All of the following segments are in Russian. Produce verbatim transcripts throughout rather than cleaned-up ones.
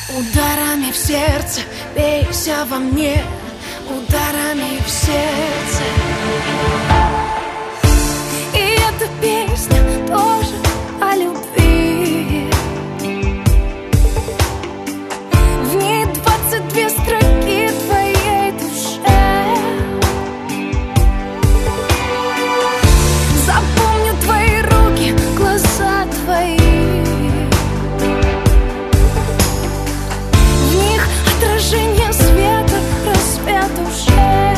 Ударами в сердце бейся во мне, ударами в сердце. И эта песня тоже о любви. В ней двадцать две строки твоей душе. Запомню твои руки, глаза твои. Отражение света, рассвет уже.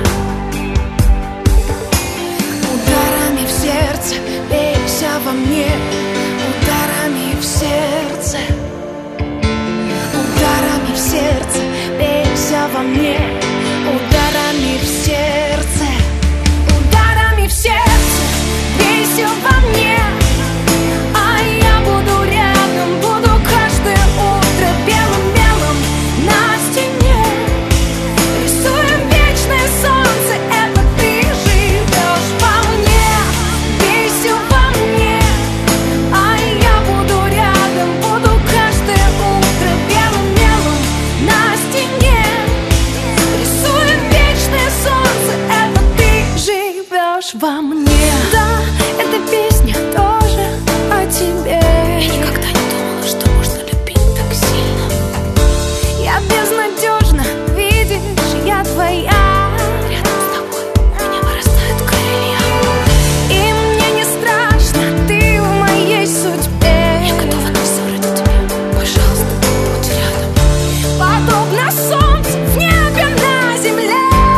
Ударами в сердце бейся во мне, ударами в сердце. Ударами в сердце бейся во мне, ударами в сердце. Ударами в сердце бейся во мне, а я буду рядом, буду каждое утро белым-белым на стене. Рисуем вечное солнце, это ты живешь во мне. Бейся во мне, а я буду рядом, буду каждое утро белым-белым на стене. Рисуем вечное солнце, это ты живешь во мне. Да, эта песня тоже о тебе. Я никогда не думала, что можно любить так сильно. Я безнадежна, видишь, я твоя. Рядом с тобой у меня вырастают крылья. И мне не страшно, ты в моей судьбе. Я готова на все ради тебя, пожалуйста, будь рядом. Подобно солнцу в небе на земле.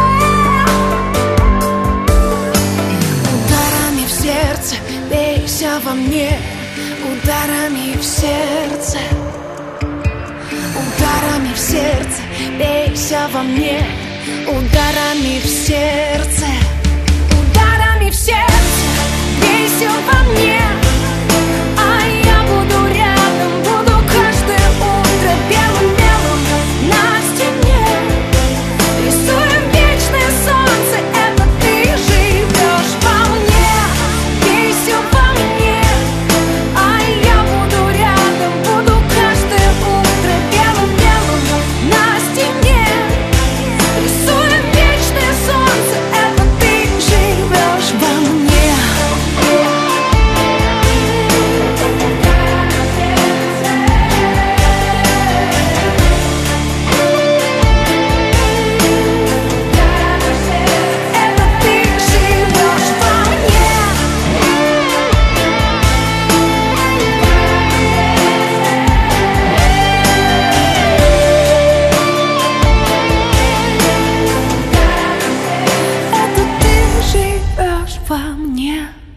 Ударами в сердце бейся во мне, ударами в сердце. Ударами в сердце бейся во мне, ударами в сердце. Ударами в сердце бейся во мне, а я буду рядом, буду каждое утро белым-белым на стене. Рисуем вечное солнце, это ты живешь во мне. Бейся во мне, а я буду рядом, буду каждое утро белым-белым на стене. Рисуем вечное солнце, это ты живешь во мне. Это ты живешь во мне. Это ты живешь во мне.